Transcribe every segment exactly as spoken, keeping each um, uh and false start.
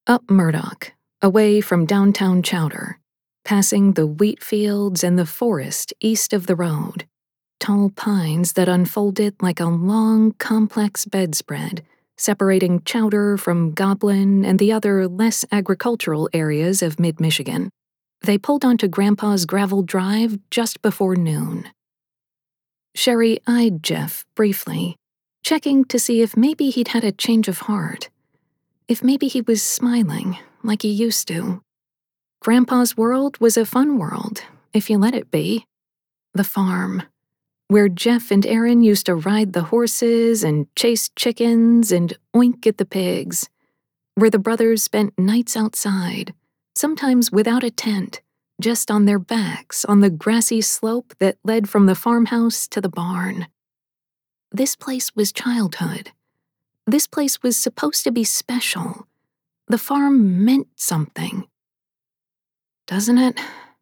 Up Murdoch, away from downtown Chowder, passing the wheat fields and the forest east of the road, tall pines that unfolded like a long, complex bedspread, separating Chowder from Goblin and the other less agricultural areas of mid-Michigan. They pulled onto Grandpa's gravel drive just before noon. Sherry eyed Jeff briefly, checking to see if maybe he'd had a change of heart. If maybe he was smiling, like he used to. Grandpa's world was a fun world, if you let it be. The farm, where Jeff and Aaron used to ride the horses and chase chickens and oink at the pigs. Where the brothers spent nights outside, sometimes without a tent, just on their backs on the grassy slope that led from the farmhouse to the barn. This place was childhood. This place was supposed to be special. The farm meant something. Doesn't it?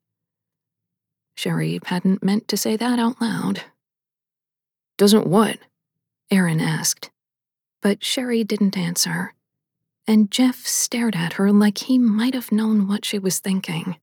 Sherry hadn't meant to say that out loud. Doesn't what? Aaron asked. But Sherry didn't answer, and Jeff stared at her like he might have known what she was thinking.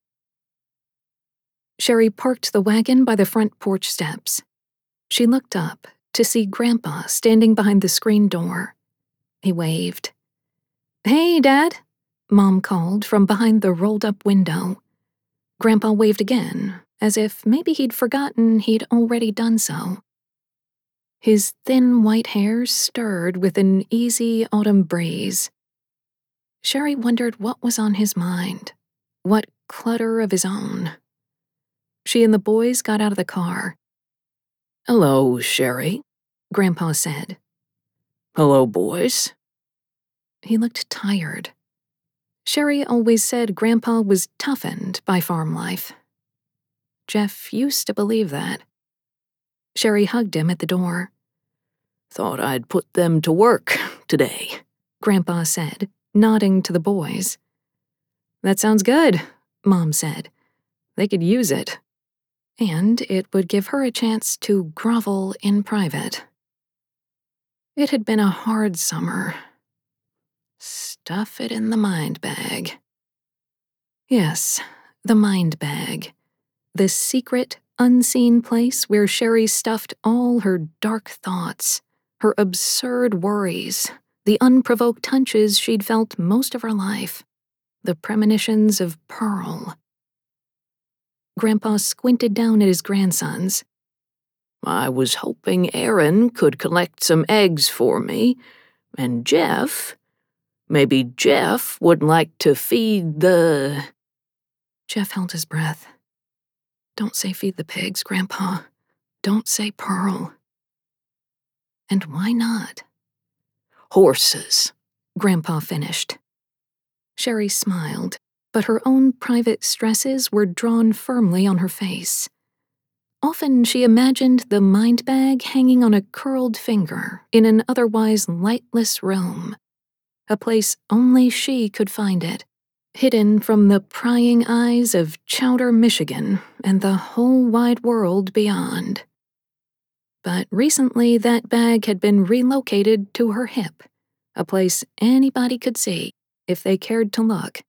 Sherry parked the wagon by the front porch steps. She looked up to see Grandpa standing behind the screen door. He waved. "Hey, Dad," Mom called from behind the rolled-up window. Grandpa waved again, as if maybe he'd forgotten he'd already done so. His thin white hair stirred with an easy autumn breeze. Sherry wondered what was on his mind, what clutter of his own. She and the boys got out of the car. "Hello, Sherry," Grandpa said. "Hello, boys." He looked tired. Sherry always said Grandpa was toughened by farm life. Jeff used to believe that. Sherry hugged him at the door. "Thought I'd put them to work today," Grandpa said, nodding to the boys. "That sounds good," Mom said. "They could use it. And it would give her a chance to grovel in private." It had been a hard summer. Stuff it in the mind bag. Yes, the mind bag. The secret, unseen place where Sherry stuffed all her dark thoughts, her absurd worries, the unprovoked hunches she'd felt most of her life, the premonitions of Pearl. Grandpa squinted down at his grandsons. "I was hoping Aaron could collect some eggs for me, and Jeff, maybe Jeff would like to feed the—" Jeff held his breath. "Don't say feed the pigs, Grandpa. Don't say Pearl." And why not? "Horses," Grandpa finished. Sherry smiled, but her own private stresses were drawn firmly on her face. Often she imagined the mind bag hanging on a curled finger in an otherwise lightless room, a place only she could find it, hidden from the prying eyes of Chowder, Michigan, and the whole wide world beyond. But recently that bag had been relocated to her hip, a place anybody could see if they cared to look.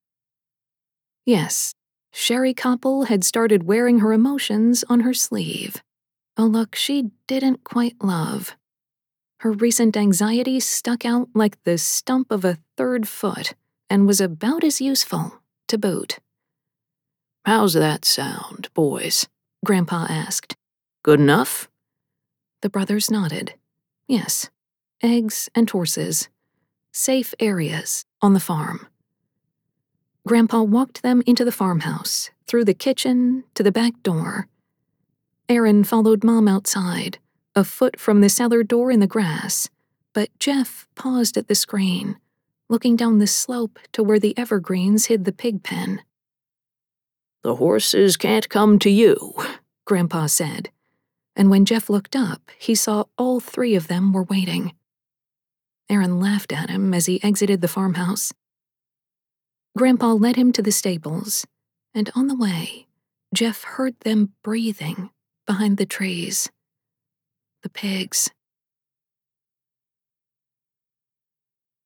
Yes, Sherry Koppel had started wearing her emotions on her sleeve, a look she didn't quite love. Her recent anxiety stuck out like the stump of a third foot and was about as useful to boot. "How's that sound, boys?" Grandpa asked. "Good enough?" The brothers nodded. Yes, eggs and horses. Safe areas on the farm. Grandpa walked them into the farmhouse, through the kitchen to the back door. Aaron followed Mom outside, a foot from the cellar door in the grass, but Jeff paused at the screen, looking down the slope to where the evergreens hid the pig pen. "The horses can't come to you," Grandpa said, and when Jeff looked up, he saw all three of them were waiting. Aaron laughed at him as he exited the farmhouse. Grandpa led him to the stables, and on the way, Jeff heard them breathing behind the trees. The pigs.